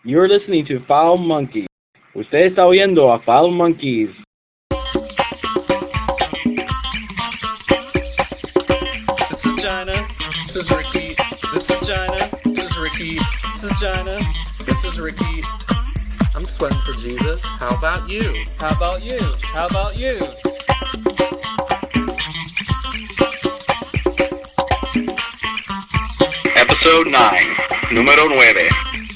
You're listening to Foul Monkeys. Usted está oyendo a Foul Monkeys. This is China. This is Ricky. This is China. This is Ricky. This is China. This is Ricky. I'm sweating for Jesus. How about you? How about you? How about you? Episode 9, número 9.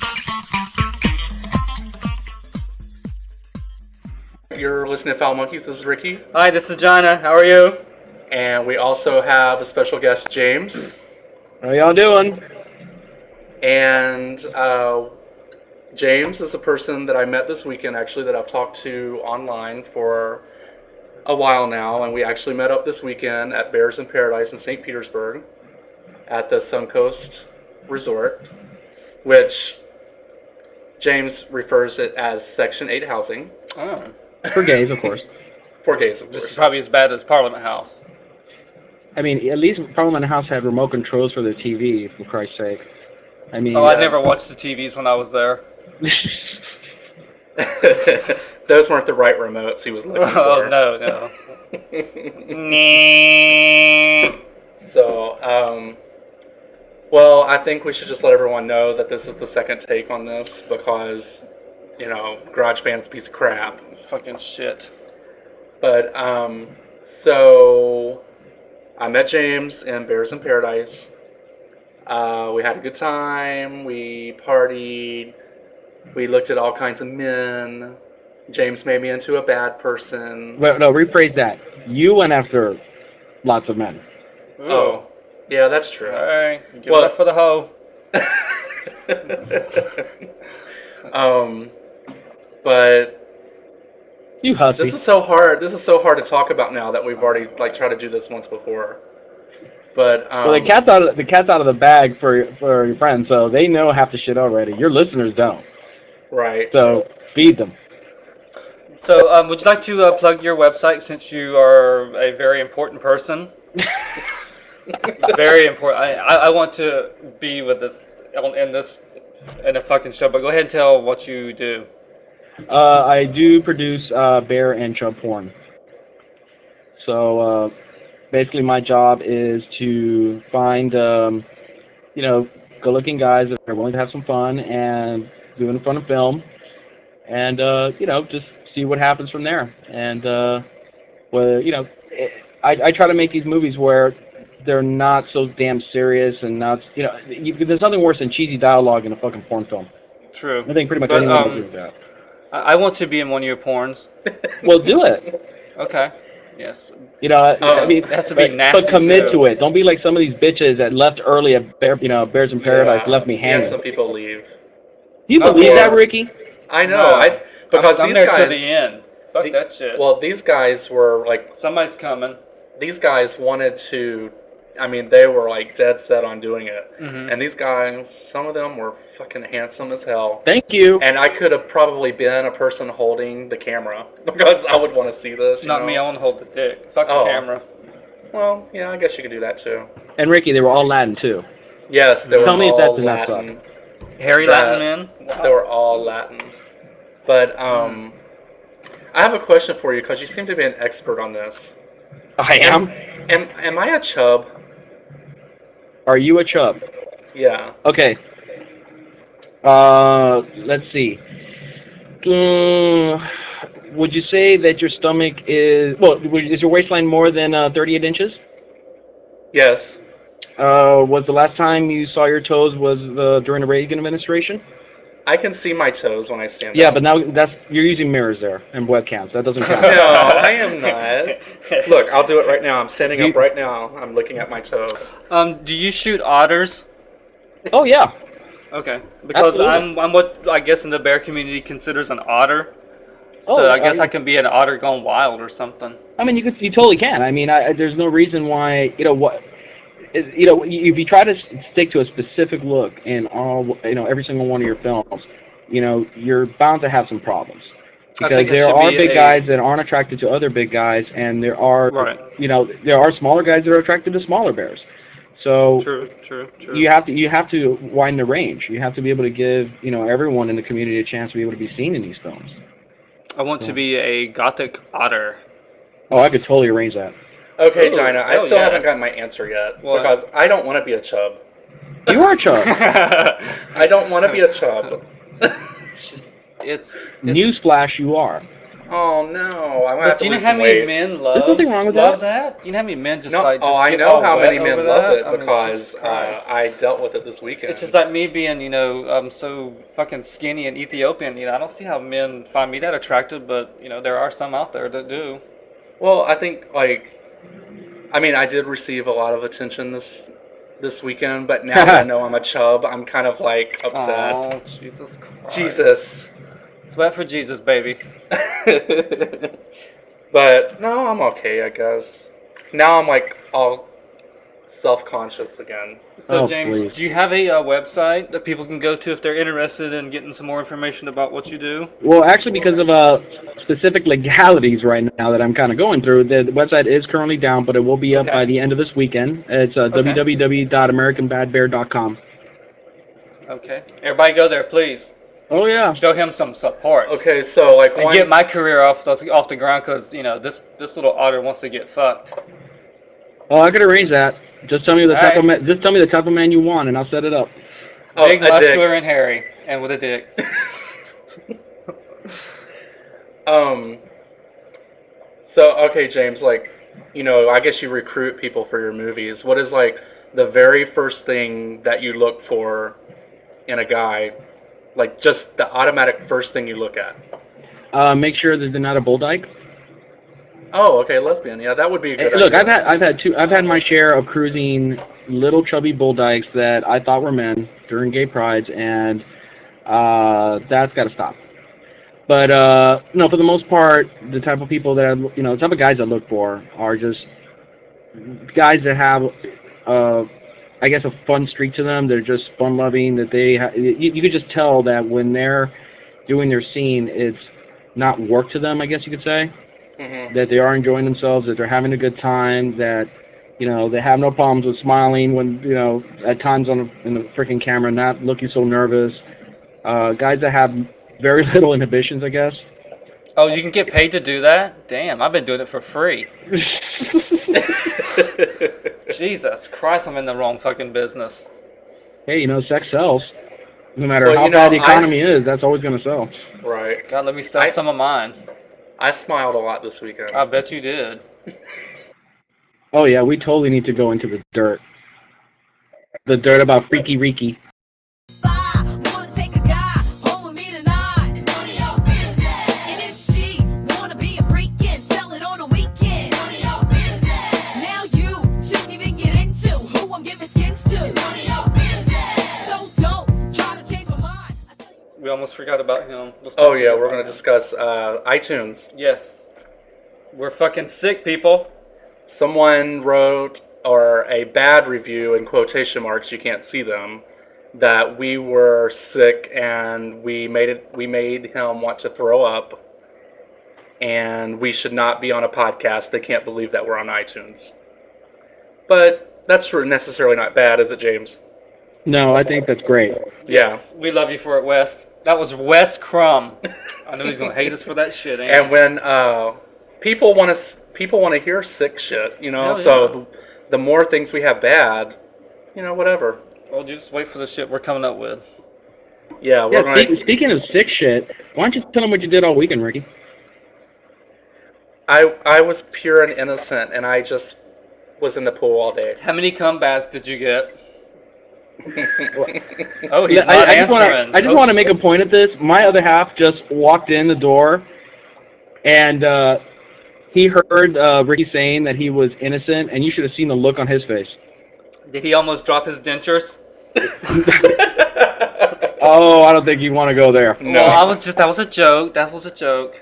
You're listening to Foul Monkeys. This is Ricky. Hi, this is Jana. How are you? And we also have a special guest, James. How y'all doing? And James is a person that I met this weekend, actually, that I've talked to online for a while now. And we actually met up this weekend at Bears in Paradise in St. Petersburg at the Suncoast Resort, which James refers it as Section 8 housing. Oh. For gays, of course. For gays, of This course. is probably as bad as Parliament House. I mean, at least Parliament House had remote controls for the TV, for Christ's sake. I mean... Oh, I never watched the TVs when I was there. Those weren't the right remotes he was looking for. Oh, no. So, well, I think we should just let everyone know that this is the second take on this because, you know, GarageBand's a piece of crap. Fucking shit. But, so, I met James in Bears in Paradise. We had a good time. We partied. We looked at all kinds of men. James made me into a bad person. Well, no, rephrase that. You went after lots of men. Ooh. Oh, yeah, that's true. Alright, give Well- it up for the hoe. But You hussy. this is so hard. This is so hard to talk about now that we've already tried to do this once before. But Well, the cat's out of the bag for your friends, so they know half the shit already. Your listeners don't. right. So feed them. So, would you like to plug your website since you are a very important person? Very important. I want to be with this in a fucking show, but go ahead and tell what you do. I do produce bear and chub porn. So basically, my job is to find good-looking guys that are willing to have some fun and do it in front of film, and just see what happens from there. And I try to make these movies where they're not so damn serious and not there's nothing worse than cheesy dialogue in a fucking porn film. True. I think pretty much But, anyone will do that. I want to be in one of your porns. Well, do it. Okay. Yes. I mean, it has to be nasty, but commit too. to it. Don't be like some of these bitches that left early at Bears in Paradise, left me hanging. Yeah, some people leave. Do you believe that, Ricky? I know. No. Because I'm these there guys. to the end. Fuck that shit. Well, these guys were like. Somebody's coming. These guys wanted to. I mean, they were like dead set on doing it. Mm-hmm. And these guys, some of them were fucking handsome as hell. Thank you. And I could have probably been a person holding the camera because I would want to see this. Not me. I want to hold the dick. Fuck the camera. Well, yeah, I guess you could do that too. And Ricky, they were all Latin too. Yes, they were Tell me if all that's enough Latin. Hairy Latin men? Wow. They were all Latin. But I have a question for you because you seem to be an expert on this. I am. Am I a chub? Are you a chub? Yeah. Okay. Let's see. Would you say that your stomach is... Well, is your waistline more than 38 inches? Yes. Was the last time you saw your toes was during the Reagan administration? I can see my toes when I stand Yeah, up. but now you're using mirrors there and webcams. That doesn't count. No, I am not. Look, I'll do it right now. I'm standing up right now. I'm looking at my toes. Do you shoot otters? Oh, yeah. Okay. Because Absolutely. I'm what I guess in the bear community considers an otter. Oh, So I guess I can be an otter gone wild or something. I mean, you totally can. I mean, there's no reason why, if you try to stick to a specific look in every single one of your films, you're bound to have some problems. Because there are big guys that aren't attracted to other big guys, and there are, there are smaller guys that are attracted to smaller bears. So True. you have to widen the range. You have to be able to give everyone in the community a chance to be able to be seen in these films. I want to be a gothic otter. Oh, I could totally arrange that. Okay, Ooh, Dinah, I still haven't gotten my answer yet. What? Because I don't want to be a chub. You are a chub. I don't want to be a chub. it's Newsflash, you are. Oh no, I'm gonna have But to do you know lose how some many weight. men love There's nothing wrong with that? You know how many men just No, like just I get know all how wet many men over love that? it I mean, because Jesus Christ. I dealt with it this weekend. It's just like me being, so fucking skinny and Ethiopian. I don't see how men find me that attractive, but there are some out there that do. Well, I think I did receive a lot of attention this weekend, but now that I know I'm a chub, I'm kind of upset. Oh, Jesus Christ. Jesus. Sweat for Jesus, baby. But no, I'm okay, I guess. Now I'm all self-conscious again. So, Oh, James, please. do you have a website that people can go to if they're interested in getting some more information about what you do? Well, actually, because of specific legalities right now that I'm kind of going through, the website is currently down, but it will be up by the end of this weekend. It's www.americanbadbear.com. Okay. Everybody go there, please. Oh, yeah. Show him some support. Okay, so And get my career off the ground because, this little otter wants to get fucked. Oh, I could arrange that. Just tell me the type All right. just tell me the type of man you want, and I'll set it up. Big, muscular, and hairy, and with a dick. So, okay, James, I guess you recruit people for your movies. What is, the very first thing that you look for in a guy? Just the automatic first thing you look at? Make sure that they're not a bull dyke. Oh, okay, lesbian. Yeah, that would be a good Look, idea. I've had my share of cruising little chubby bull dykes that I thought were men during gay prides, and that's got to stop. But no, for the most part, the type of people that the type of guys I look for are just guys that have I guess a fun streak to them. They're just fun loving. That you could just tell that when they're doing their scene, it's not work to them. I guess you could say. Mm-hmm. That they are enjoying themselves, that they're having a good time, that they have no problems with smiling when at times in the freaking camera, not looking so nervous. Guys that have very little inhibitions, I guess. Oh, you can get paid to do that? Damn, I've been doing it for free. Jesus Christ, I'm in the wrong fucking business. Hey, sex sells. No matter how bad the economy is, that's always going to sell. Right. God, let me sell some of mine. I smiled a lot this weekend. I bet you did. Oh, yeah, we totally need to go into the dirt. The dirt about Freaky Reeky. We almost forgot about him. Oh, yeah, we're going to discuss iTunes. Yes. We're fucking sick, people. Someone wrote, or a bad review in quotation marks, you can't see them, that we were sick and we made him want to throw up, and we should not be on a podcast. They can't believe that we're on iTunes. But that's necessarily not bad, is it, James? No, I think that's great. Yeah. We love you for it, Wes. That was Wes Crum. I know he's gonna hate us for that shit. Ain't And when people want to hear sick shit, Hell so the more things we have bad, whatever. Well, just wait for the shit we're coming up with. Yeah, we're going to... Speaking of sick shit, why don't you tell them what you did all weekend, Ricky? I was pure and innocent, and I just was in the pool all day. How many comeback did you get? Oh, he's not answering. I just want to make a point at this. My other half just walked in the door, and he heard Ricky saying that he was innocent, and you should have seen the look on his face. Did he almost drop his dentures? Oh, I don't think you want to go there. No. Well, that was a joke. That was a joke.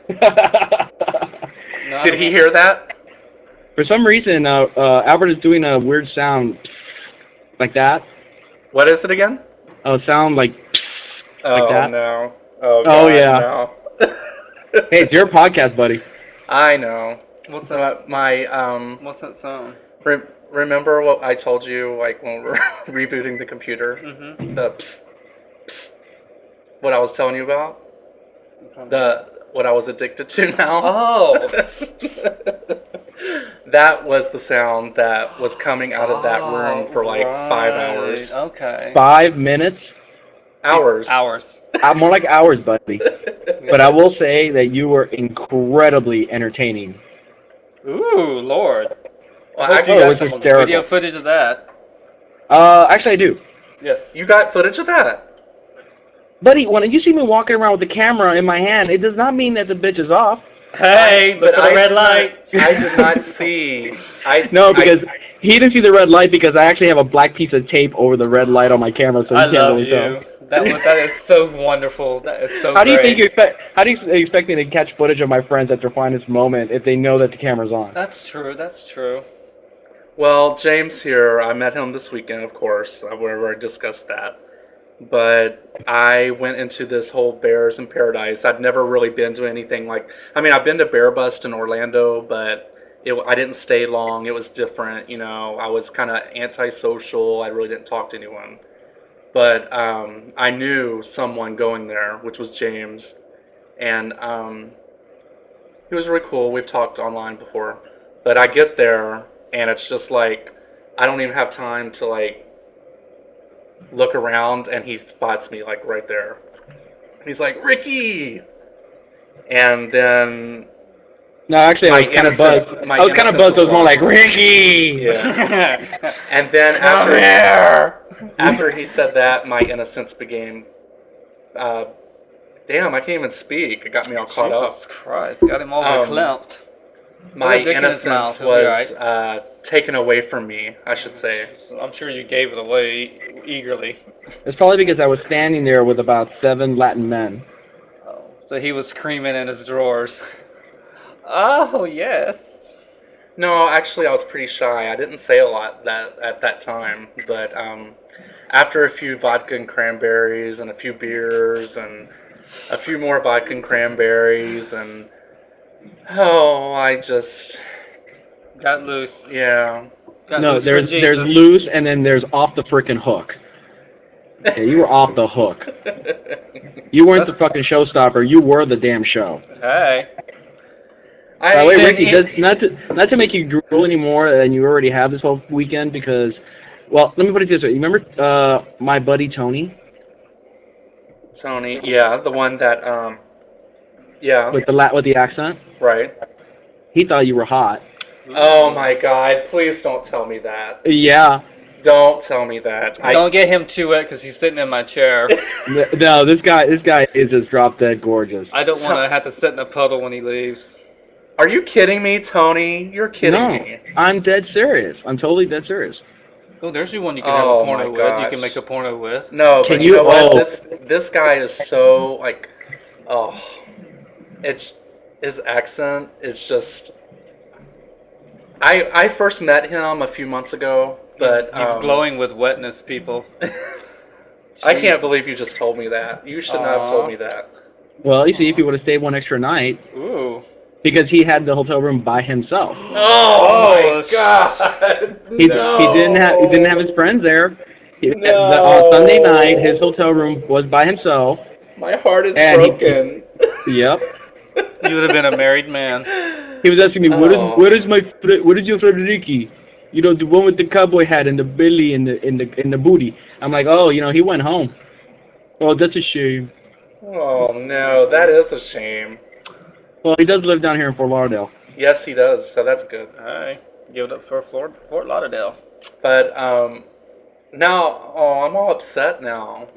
No, Did he hear that? For some reason, Albert is doing a weird sound like that. What is it again? A sound like that. No. Oh, God, yeah. No. Hey, it's your podcast, buddy. I know. What's that? My What's that sound? remember what I told you, like, when we were rebooting the computer? Mm-hmm. The psst, psst, what I was telling you about? What I was addicted to now? Oh. That was the sound that was coming out of that room for like 5 hours. Okay. 5 minutes? Hours. Hours. More like hours, buddy. But I will say that you were incredibly entertaining. Ooh, Lord. Well, I hope actually, you it got was some hysterical. video footage of that. Actually I do. Yes. you got footage of that? Buddy, when you see me walking around with the camera in my hand, it does not mean that the bitch is off. Hey, look But at the red light. I did not see. No, because he didn't see the red light because I actually have a black piece of tape over the red light on my camera, so I you can't love really you. tell. That is so wonderful. That is so How do you great. think how do you expect me to catch footage of my friends at their finest moment if they know that the camera's on? That's true. That's true. Well, James here, I met him this weekend, of course. I've already discussed that. But I went into this whole Bears in Paradise. I'd never really been to anything like... I mean, I've been to Bear Bust in Orlando, but I didn't stay long. It was different, you know. I was kind of antisocial. I really didn't talk to anyone. But I knew someone going there, which was James. And he was really cool. We've talked online before. But I get there, and it's just like, I don't even have time to, like, look around, and he spots me, like, right there. He's like, Ricky! And then... No, actually, I was kind of buzzed. I was kind of buzzed. So it was more like, Ricky! Yeah. And then after he said that, my innocence became... damn, I can't even speak. It got me all caught up. Jesus Christ, got him all verklempt. My innocence was taken away from me, I should say. I'm sure you gave it away eagerly. It's probably because I was standing there with about 7 Latin men. Oh, so he was screaming in his drawers. Oh, yes. No, actually, I was pretty shy. I didn't say a lot at that time, but after a few vodka and cranberries and a few beers and a few more vodka and cranberries and I just got loose. Yeah. Got No, loose there's for Jesus. loose and then there's off the frickin' hook. Yeah, you were off the hook. You weren't the fucking showstopper. You were the damn show. Hey. By the way, Ricky, not to make you drool any more than you already have this whole weekend, because, well, let me put it this way. You remember my buddy Tony? Tony, yeah, the one that, yeah. With the accent? Right. He thought you were hot. Oh my God! Please don't tell me that. Yeah. Don't tell me that. Don't get him to it because he's sitting in my chair. No, this guy is just drop dead gorgeous. I don't want to have to sit in a puddle when he leaves. Are you kidding me, Tony? You're kidding me. I'm dead serious. I'm totally dead serious. Oh, there's you one you can have a porno with. gosh. You can make a porno with. No, Can but you know what? oh. This guy is so, like, his accent is just... I first met him a few months ago, but... He's glowing with wetness, people. I can't believe you just told me that. You should not have told me that. Well, you see, if he would have stayed one extra night, Ooh. because he had the hotel room by himself. Oh my God! He didn't have his friends there. On Sunday night, his hotel room was by himself. My heart is And broken. Yep. You would have been a married man. He was asking me, where is your Fredericky? You know, the one with the cowboy hat and the belly and the booty. I'm like, oh, you know, he went home. Oh, that's a shame. Oh no, that is a shame. Well, he does live down here in Fort Lauderdale. Yes, he does, so that's good. Alright. Give it up for Fort Lauderdale. But, now, I'm all upset now.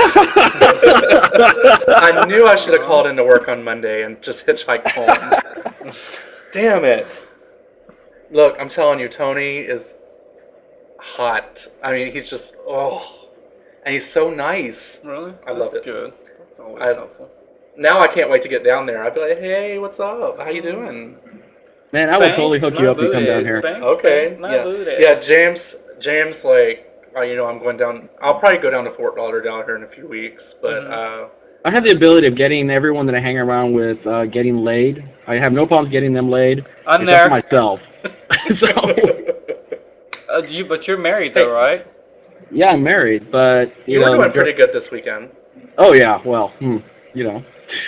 I knew I should have called into work on Monday and just hitchhiked home. Damn it. Look, I'm telling you, Tony is hot. I mean, he's just, and he's so nice. Really? I love it. Good. That's always helpful. Now I can't wait to get down there. I'd be like, hey, what's up? How you doing? Man, I would totally hook you up if you come down here. Okay. Yeah, James, like, you know, I'm going down. I'll probably go down to Fort Lauderdale here in a few weeks, but I have the ability of getting everyone that I hang around with getting laid. I have no problems getting them laid. I'm except there. for myself. So But you're married though, right? Yeah, I'm married, but You were doing pretty good this weekend. Oh yeah, well, you know.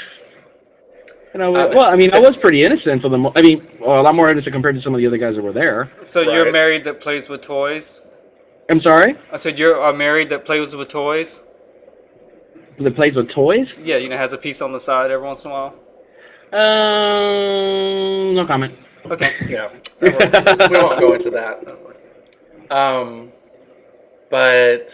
Well, I mean, I was pretty innocent for the. A lot more innocent compared to some of the other guys that were there. So you're married that plays with toys? I'm sorry? I said you're married that plays with toys? That plays with toys? Yeah, has a piece on the side every once in a while. No comment. Okay. Yeah. We won't go into that. But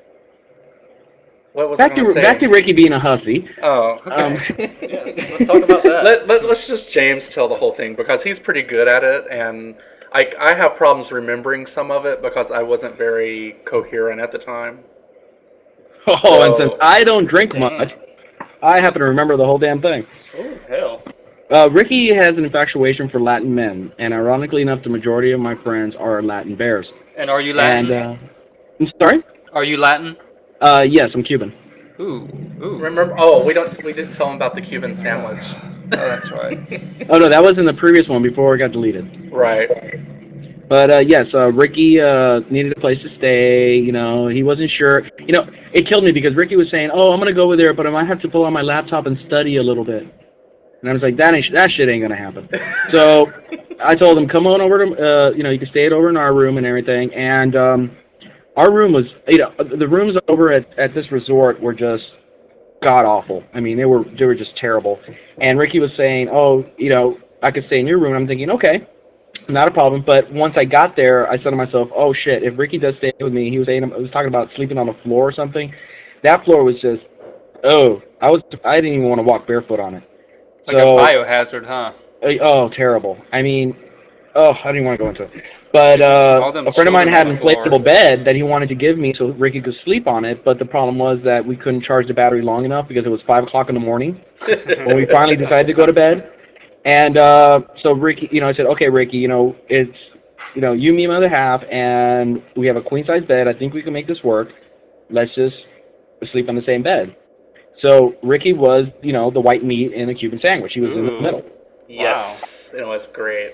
what was back to Ricky being a hussy. Oh, okay. Let's talk about that. Let's just James tell the whole thing because he's pretty good at it, and I have problems remembering some of it because I wasn't very coherent at the time. Oh, and since I don't drink much, I happen to remember the whole damn thing. Oh, hell. Ricky has an infatuation for Latin men, and ironically enough, the majority of my friends are Latin bears. And are you Latin? And, I'm sorry? Are you Latin? Yes, I'm Cuban. Ooh. Remember? Oh, we didn't tell him about the Cuban sandwich. Oh, that's right. Oh no, that was in the previous one before it got deleted. Right. But yes, Ricky needed a place to stay. You know, he wasn't sure. You know, it killed me because Ricky was saying, "Oh, I'm gonna go over there, but I might have to pull out my laptop and study a little bit." And I was like, "That shit ain't gonna happen." So I told him, "Come on over to, you can stay over in our room and everything." And our room was, the rooms over at this resort were just god awful. I mean, they were just terrible. And Ricky was saying, "Oh, I could stay in your room." And I'm thinking, okay, not a problem. But once I got there, I said to myself, "Oh shit! If Ricky does stay with me," he was talking about sleeping on the floor or something. That floor was just, I didn't even want to walk barefoot on it. Like a biohazard, huh? Oh, terrible. I mean, I didn't want to go into it. But a friend of mine had an inflatable bed that he wanted to give me so Ricky could sleep on it, but the problem was that we couldn't charge the battery long enough because it was 5 o'clock in the morning when we finally decided to go to bed. And so Ricky, I said, "Okay, Ricky, it's, you, me, and my other half, and we have a queen-size bed. I think we can make this work. Let's just sleep on the same bed." So Ricky was, the white meat in a Cuban sandwich. He was in the middle. Yes, wow. It was great.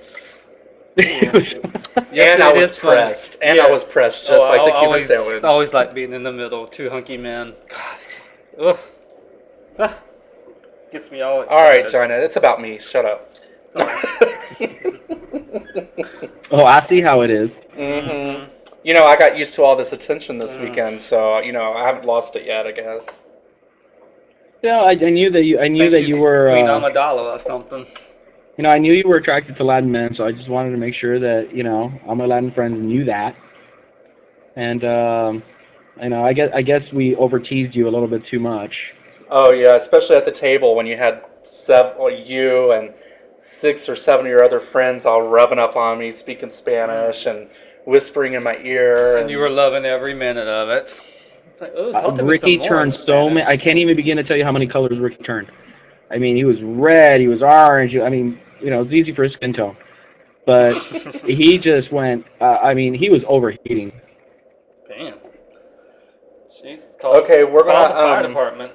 Yes, and I was pressed. And I was pressed just like the Cuban sandwich. I always like being in the middle, two hunky men. God. Ugh. Gets me all excited. All right, China, it's about me. Shut up. Oh, I see how it is. Mm-hmm. I got used to all this attention this weekend, so I haven't lost it yet, I guess. Yeah, I knew that you were. Queen Amidala or something. I knew you were attracted to Latin men, so I just wanted to make sure that all my Latin friends knew that. And I guess we over teased you a little bit too much. Oh yeah, especially at the table when you had you and 6 or 7 of your other friends all rubbing up on me, speaking Spanish and whispering in my ear. And you were loving every minute of it. Ricky turned so many. I can't even begin to tell you how many colors Ricky turned. I mean, he was red, he was orange. I mean, it's easy for his skin tone. But he just went, he was overheating. Damn. Okay, we're going to... the fire department.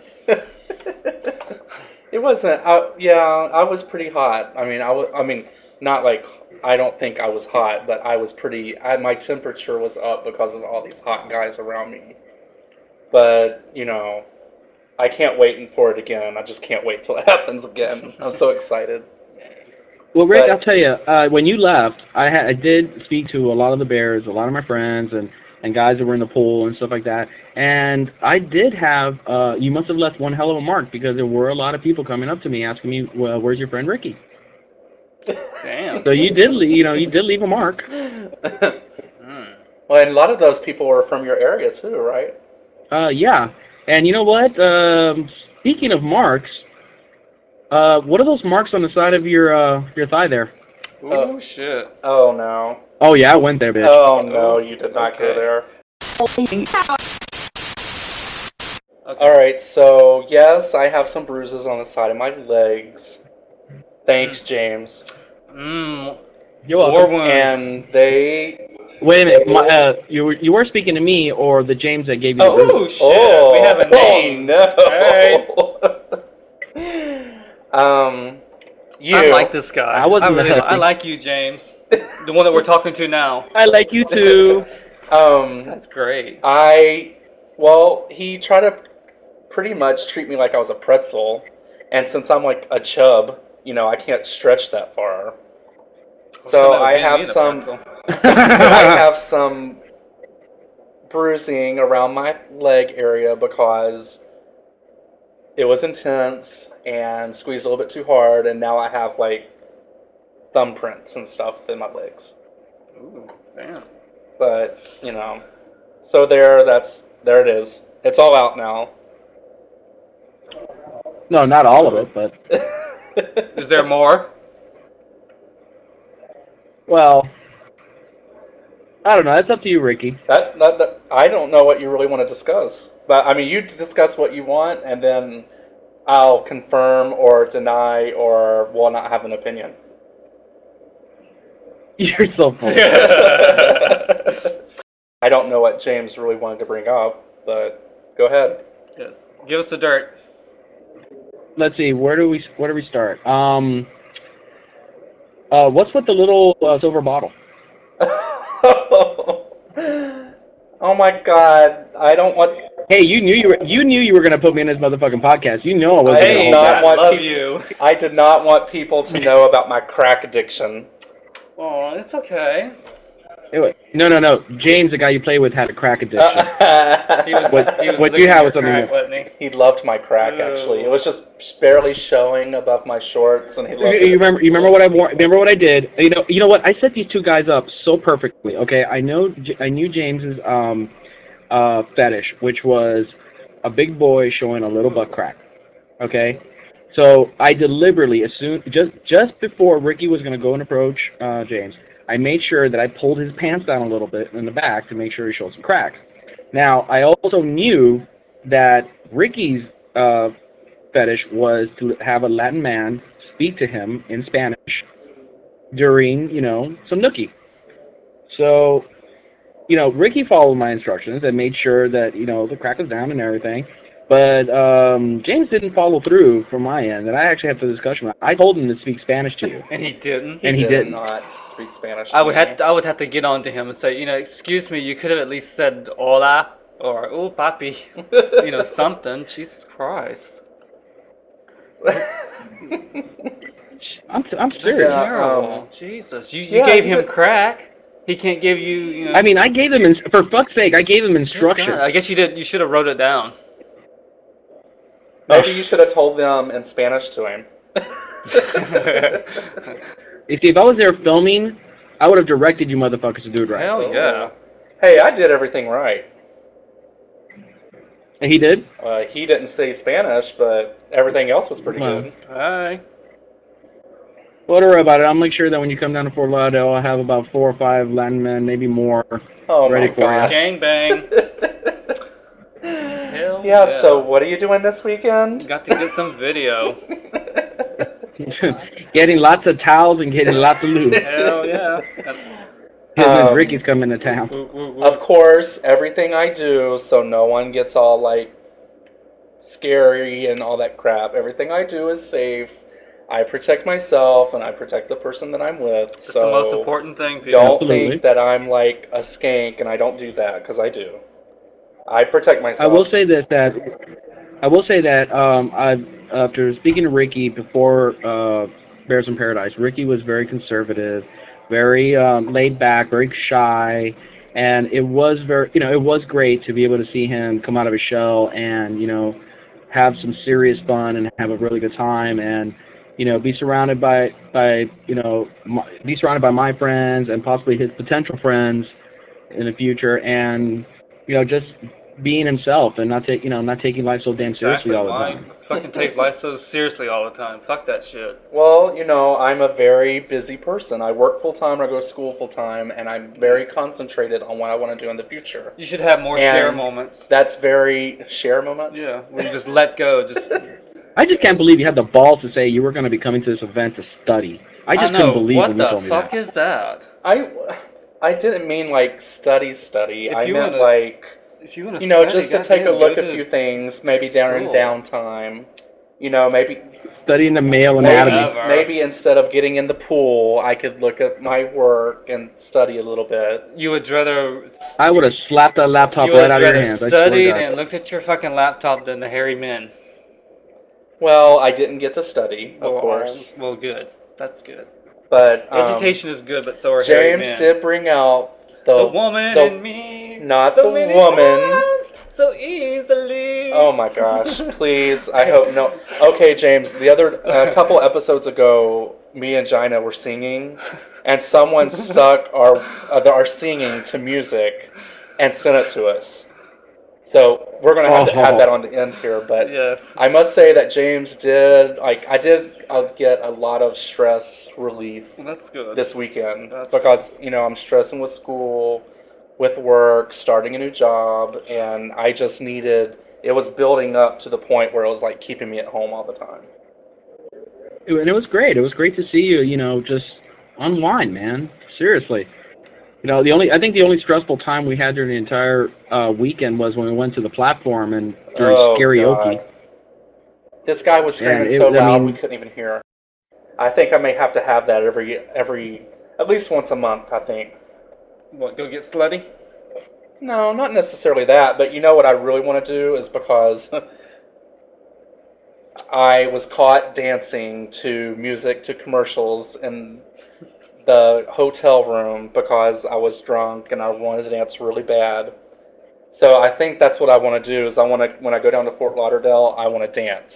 It wasn't... I was pretty hot. Not like... I don't think I was hot, but I was pretty... my temperature was up because of all these hot guys around me. But, I can't wait for it again. I just can't wait till it happens again. I'm so excited. Well, Rick, I'll tell you, when you left, I did speak to a lot of the Bears, a lot of my friends, and guys that were in the pool and stuff like that. And I did have, you must have left one hell of a mark because there were a lot of people coming up to me asking me, well, where's your friend Ricky? Damn. So you did leave a mark. Well, and a lot of those people were from your area too, right? Yeah. And you know what? Speaking of marks, what are those marks on the side of your thigh there? Oh, shit. Oh, no. Oh, yeah, I went there, bitch. Oh, no, you did not go there. Okay. All right, so, yes, I have some bruises on the side of my legs. Thanks, James. You're welcome. And they... Wait a minute, you were speaking to me or the James that gave you the bruises? Oh, shit, we have a name. No. I like this guy. I like you, James. The one that we're talking to now. I like you too. That's great. Well, he tried to pretty much treat me like I was a pretzel, and since I'm like a chub, you know, I can't stretch that far. So I have some bruising around my leg area because it was intense and squeezed a little bit too hard, and now I have like thumbprints and stuff in my legs. Ooh, damn. But, you know, so there it is. It's all out now. No, not all of it, but Is there more? well, I don't know. That's up to you, Ricky. That I don't know what you really want to discuss. But, I mean, you discuss what you want, and then I'll confirm or deny or will not have an opinion. You're so full. I don't know what James really wanted to bring up, but go ahead. Yes. Give us the dirt. Let's see. Where do we start? What's with the little silver bottle? Oh my God! I don't want. Hey, you knew you were gonna put me in this motherfucking podcast. You know I wasn't I gonna did hold not back. want love people, you. I did not want people to know about my crack addiction. Oh, it's okay. Anyway, no. James, the guy you play with, had a crack addiction. He was What licking you have your was something crack, else. wasn't he? He loved my crack, actually. It was just barely showing above my shorts, and he loved it. You remember what I wore? Remember what I did? You know what? I set these two guys up so perfectly. Okay, I knew James's fetish, which was a big boy showing a little butt crack. Okay, so I deliberately assumed just before Ricky was going to go and approach James, I made sure that I pulled his pants down a little bit in the back to make sure he showed some crack. Now, I also knew that Ricky's fetish was to have a Latin man speak to him in Spanish during, some nookie. So, Ricky followed my instructions and made sure that, the crack was down and everything. But James didn't follow through from my end, and I actually had the discussion. I told him to speak Spanish to you. And he didn't. And he did didn't. not speak Spanish. I would have to get on to him and say, excuse me, you could have at least said hola or oh papi, something. Jesus Christ. I'm serious. Yeah, Terrible. Jesus. You gave him crack. He can't give you, I mean, I gave him, for fuck's sake, I gave him instructions. I guess you did. You should have wrote it down. Maybe you should have told them in Spanish to him. You see, if I was there filming, I would have directed you motherfuckers to do it right. Hell yeah. Hey, I did everything right. And he did? He didn't say Spanish, but everything else was pretty good. Hi. Well, don't worry about it. I'll make sure that when you come down to Fort Lauderdale, I'll have about 4 or 5 Latin men, maybe more, ready for you. Gang bang. Hell yeah, so what are you doing this weekend? Got to get some video. Getting lots of towels and getting lots of lube. Hell yeah. Because Ricky's coming to town. Of course, everything I do, so no one gets all, scary and all that crap. Everything I do is safe. I protect myself, and I protect the person that I'm with. That's so the most important thing, people. Don't think that I'm like a skank, and I don't do that, because I do. I protect myself. I will say that after speaking to Ricky before Bears in Paradise, Ricky was very conservative, very laid back, very shy, and it was it was great to be able to see him come out of his shell and have some serious fun and have a really good time and be surrounded by my friends and possibly his potential friends in the future, and just being himself and not taking life so damn seriously all the time. Fucking take life so seriously all the time. Fuck that shit. Well, I'm a very busy person. I work full time, I go to school full time, and I'm very concentrated on what I want to do in the future. You should have more share moments. That's very share moments. Yeah, where you just let go. I just can't believe you had the balls to say you were going to be coming to this event to study. I just couldn't believe when you told me that. What the fuck is that? I didn't mean study. I meant if you want to just to take a look at a few things, maybe during downtime. Maybe studying the male anatomy. Whatever. Maybe instead of getting in the pool, I could look at my work and study a little bit. You would rather I would have slapped that laptop you would right out of your rather hands. I swear to studied God. and looked at your fucking laptop than the hairy men. Well, I didn't get to study, of course. Well, good. That's good. But Education is good, but so are hairy James men. did bring out The woman the- in me. not so the many woman. times, so easily. Oh my gosh! Please, I hope no. Okay, James. The other a couple episodes ago, me and Gina were singing, and someone stuck our singing to music and sent it to us. So we're gonna have to add that on the end here. But Yes. I must say that James did I'll get a lot of stress relief Well, that's good. this weekend because I'm stressing with school, with work, starting a new job, and I just needed. It was building up to the point where it was like keeping me at home all the time. And it was great. It was great to see you, just unwind, man. Seriously. I think the only stressful time we had during the entire weekend was when we went to the platform and during karaoke. God. This guy was screaming Yeah, so loud we couldn't even hear. I think I may have to have that every at least once a month, I think. What, go get slutty? No, not necessarily that, but you know what I really want to do is because I was caught dancing to music to commercials in the hotel room because I was drunk and I wanted to dance really bad. So I think that's what I want to do is when I go down to Fort Lauderdale, I want to dance.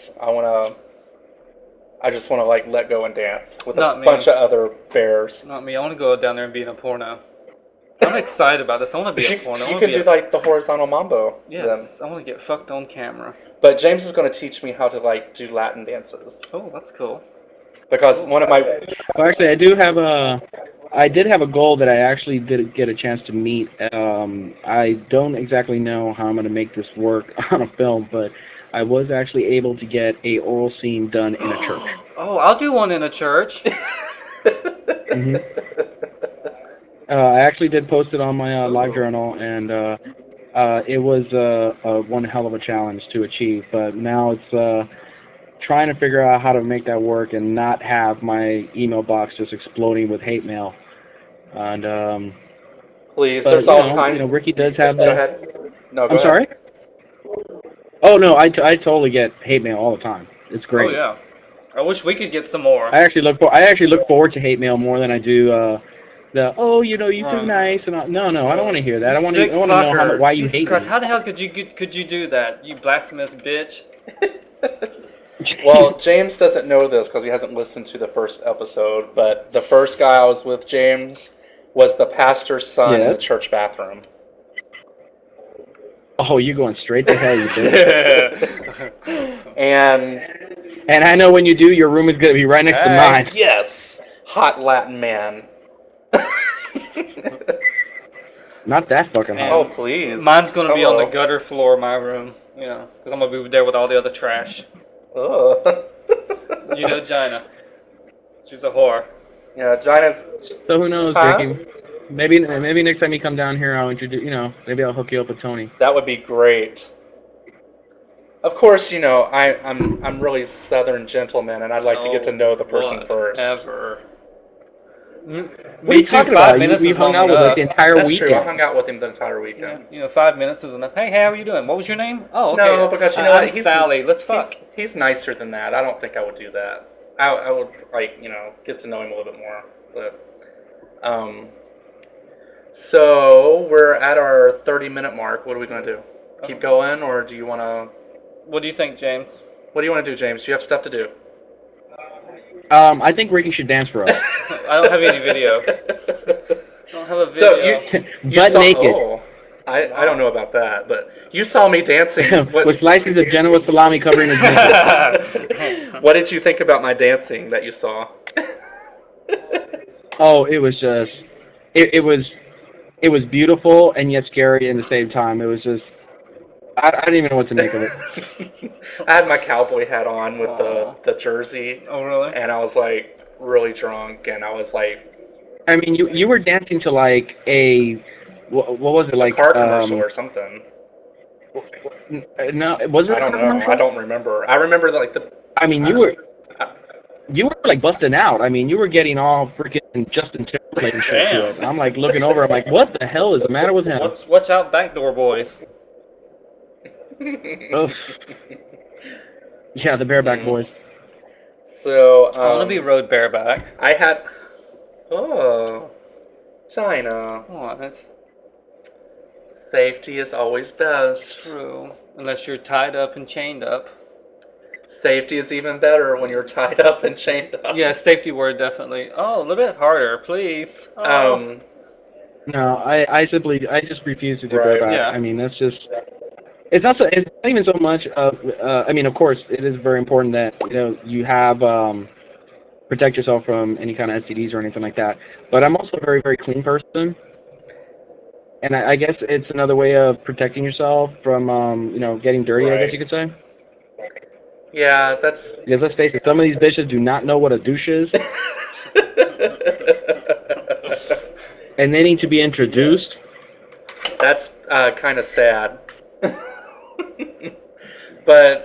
I just want to like let go and dance with a bunch of other bears. Not me. I want to go down there and be in a porno. I'm excited about this. I want to be a porno. You can do like the horizontal mambo. Yes, then. I want to get fucked on camera. But James is going to teach me how to like do Latin dances. Oh, that's cool. Because one of my Well, actually, I did have a goal that I actually did get a chance to meet. I don't exactly know how I'm going to make this work on a film, but I was actually able to get a oral scene done in a church. Oh, I'll do one in a church. Mm-hmm. I actually did post it on my live journal, and it was one hell of a challenge to achieve. But now it's trying to figure out how to make that work and not have my email box just exploding with hate mail. And please, but, there's all kinds. Ricky does have the. Go ahead. No, go I'm ahead. sorry. Oh no, I totally get hate mail all the time. It's great. Oh yeah. I wish we could get some more. I actually look forward to hate mail more than I do you're too nice and no, I don't want to hear that. I want to know why you hate me. How the hell could you do that? You blasphemous bitch. Well, James doesn't know this because he hasn't listened to the first episode, but the first guy I was with, James, was the pastor's son in the church bathroom. Oh, you're going straight to hell, you bitch. And I know when you do, your room is going to be right next to mine. Yes, hot Latin man. Not that fucking hot. Oh, please. Mine's going to be on the gutter floor of my room, because I'm going to be there with all the other trash. Ugh. You know Gina. She's a whore. Yeah, Gina's... So who knows, Ricky? Maybe next time you come down here, I'll introduce, maybe I'll hook you up with Tony. That would be great. Of course, I'm really Southern gentleman, and I'd like to get to know the person first. Ever. What are you talking about? We hung out with like the entire That's weekend. True. I hung out with him the entire weekend. 5 minutes is enough. Hey, how are you doing? What was your name? Oh, okay. No, because you know what? I'm Sally. Let's fuck. He's nicer than that. I don't think I would do that. I would get to know him a little bit more. But so we're at our 30-minute mark. What are we going to do? Keep going, or do you want to? What do you think, James? What do you want to do, James? You have stuff to do. I think Ricky should dance for us. I don't have any video. I don't have a video. So Butt naked. Oh, I don't know about that, but you saw me dancing. With slices of Genoa salami covering his nipples. What did you think about my dancing that you saw? Oh, it was just, it was beautiful and yet scary at the same time. It was just, I don't even know what to make of it. I had my cowboy hat on with the jersey. Oh, really? And I was like really drunk, and I was like. I mean, you were dancing to like what was it, like car commercial or something? No, was it? I don't know. I don't remember. I remember like the. I mean, you were. you were like busting out. I mean, you were getting all freaking Justin Timberlake and shit to it. And I'm like looking over. I'm like, what the hell is the matter with him? Watch out, backdoor boys. Oof. Yeah, the bareback boys. So, I want to be road bareback. I had... Oh, China. What? Safety is always best. True. Unless you're tied up and chained up. Safety is even better when you're tied up and chained up. Yeah, safety word definitely. Oh, a little bit harder, please. Oh. No, I just refuse to do Right. bareback. Yeah. I mean, that's just... It's not even so much of, I mean, of course, it is very important that, you have, protect yourself from any kind of STDs or anything like that. But I'm also a very, very clean person. And I guess it's another way of protecting yourself from, getting dirty, Right. I guess you could say. Yeah, that's... Because let's face it, some of these bitches do not know what a douche is. And they need to be introduced. That's kind of sad. But,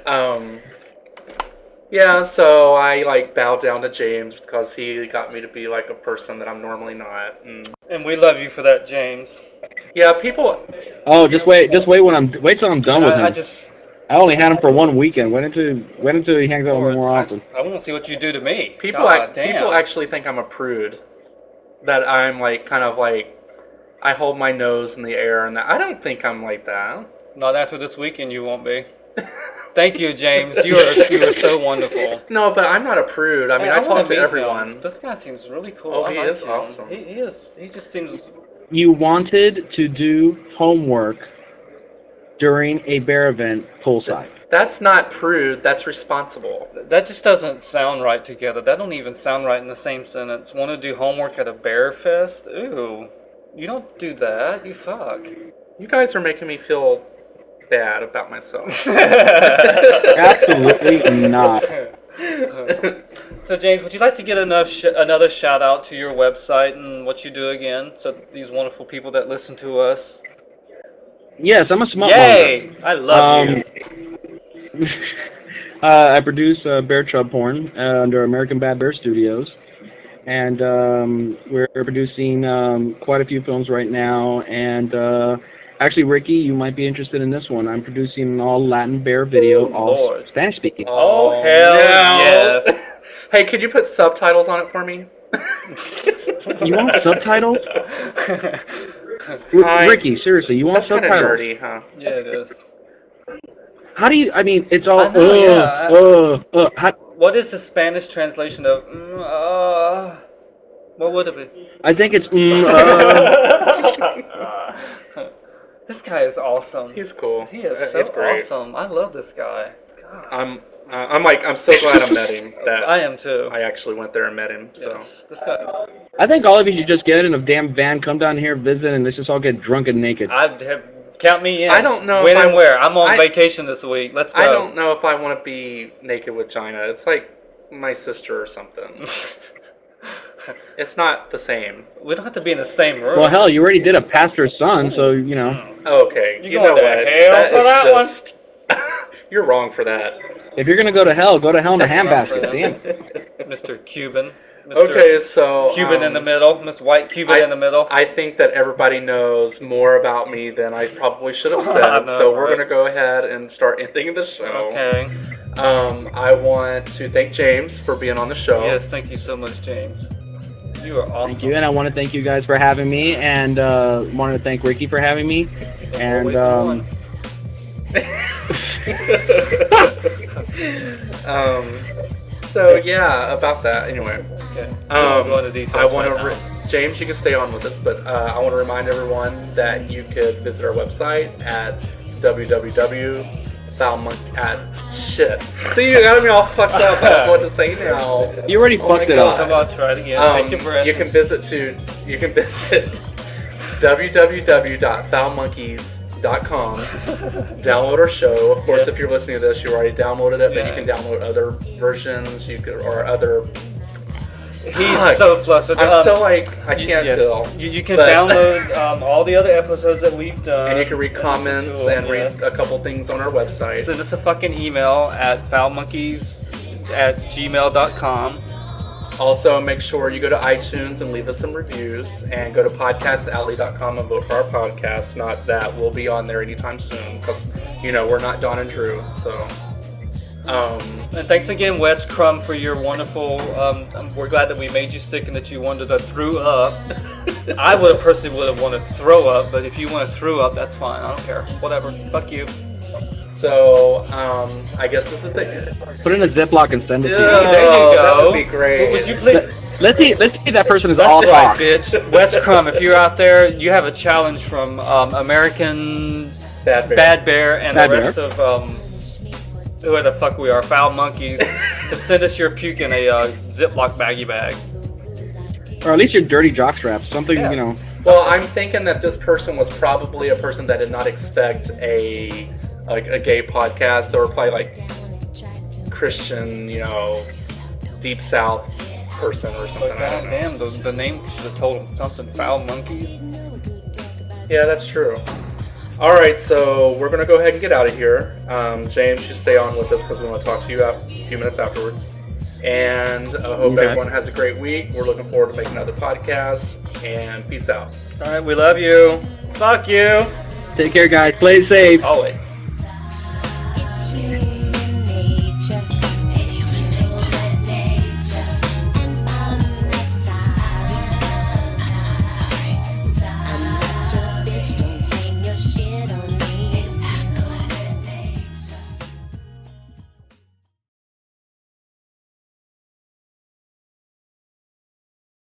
yeah, so I, bowed down to James because he got me to be, a person that I'm normally not. And we love you for that, James. Yeah, people... Oh, just wait till I'm done with him. I only had him for one weekend. Wait until he hangs out with me more often. I want to see what you do to me. People damn. actually think I'm a prude. That I'm, I hold my nose in the air and that. I don't think I'm like that. Not after this weekend, you won't be. Thank you, James. You are so wonderful. No, but I'm not a prude. I mean, I talk to everyone. This guy seems really cool. Oh, I he like is him. awesome. He is. He just seems... You wanted to do homework during a bear event poolside. That's not prude. That's responsible. That just doesn't sound right together. That don't even sound right in the same sentence. Want to do homework at a bear fest? Ooh. You don't do that. You fuck. You guys are making me feel bad about myself. Absolutely not. So, James, would you like to get another shout-out to your website and what you do again, so these wonderful people that listen to us? Yes, I'm a smut Yay! I love you. I produce bear chub porn under American Bad Bear Studios. And we're producing quite a few films right now. And actually, Ricky, you might be interested in this one. I'm producing an all-Latin bear video, all Spanish-speaking. Oh, hell yes. Hey, could you put subtitles on it for me? You want subtitles? Ricky, seriously, you want That's kind subtitles? of dirty, huh? Yeah, it is. How do you, I mean, it's all, I know, what is the Spanish translation of, what would it be? I think it's, This guy is awesome. He's cool. He is He's so great. awesome. I love this guy. God. I'm so glad I met him. That I am too. I actually went there and met him. So. Yes. This guy. I think all of you should just get in a damn van, come down here, visit, and let's just all get drunk and naked. Count me in. I don't know when if and where. I'm on vacation this week. Let's go. I don't know if I want to be naked with China. It's like my sister or something. It's not the same. We don't have to be in the same room. Well, hell, you already did a pastor's son, so, you know. Okay. You know what? Hell for that one. You're wrong for that. If you're going to go to hell in a handbasket. Damn. Mr. Cuban. Okay, so... Cuban in the middle. Miss White Cuban in the middle. I think that everybody knows more about me than I probably should have said, so we're going to go ahead and start ending the show. Okay. I want to thank James for being on the show. Yes, thank you so much, James. You are awesome. Thank you, and I want to thank you guys for having me, and wanted to thank Ricky for having me, and so yeah, about that. Anyway, Okay. I want to, James, you can stay on with us, but I want to remind everyone that you could visit our website at Shit. See, you got me all fucked up. I don't know what to say now. You already fucked it up. Come on, try it again. Take your breath. You can visit www.foulmonkeys.com. Download our show. Of course, if you're listening to this, you already downloaded it, but you can download other versions. Or other. He's so flustered. I'm still I can't tell. You can download all the other episodes that we've done. And you can read comments and read a couple things on our website. Send us a fucking email at foulmonkeys@gmail.com. Also, make sure you go to iTunes and leave us some reviews, and go to podcastalley.com and vote for our podcast. Not that we'll be on there anytime soon, because, we're not Don and Drew, so... And thanks again, Wes Crumb, for your wonderful, we're glad that we made you sick and that you wanted to throw up. I personally would have wanted to throw up, but if you want to throw up, that's fine. I don't care. Whatever. Fuck you. So, I guess this is it. Put it in a Ziploc and send it to Yeah. you. There you go. That would be great. Would you please... Let's see if that person is That's all right, talk. bitch. Wes Crumb, if you're out there, you have a challenge from American Bad Bear. and Bad the rest of whoever the fuck we are, foul monkeys, to send us your puke in a Ziploc baggie bag. Or at least your dirty jockstraps. Something, Yeah. Well, I'm thinking that this person was probably a person that did not expect a gay podcast, or probably like Christian, Deep South person or something. But I don't know. goddamn, the name should have told him something. Foul monkeys. Yeah, that's true. All right, so we're going to go ahead and get out of here. James, you stay on with us because we want to talk to you a few minutes afterwards. And I hope everyone has a great week. We're looking forward to making another podcast. And peace out. All right, we love you. Fuck you. Take care, guys. Play it safe. Always.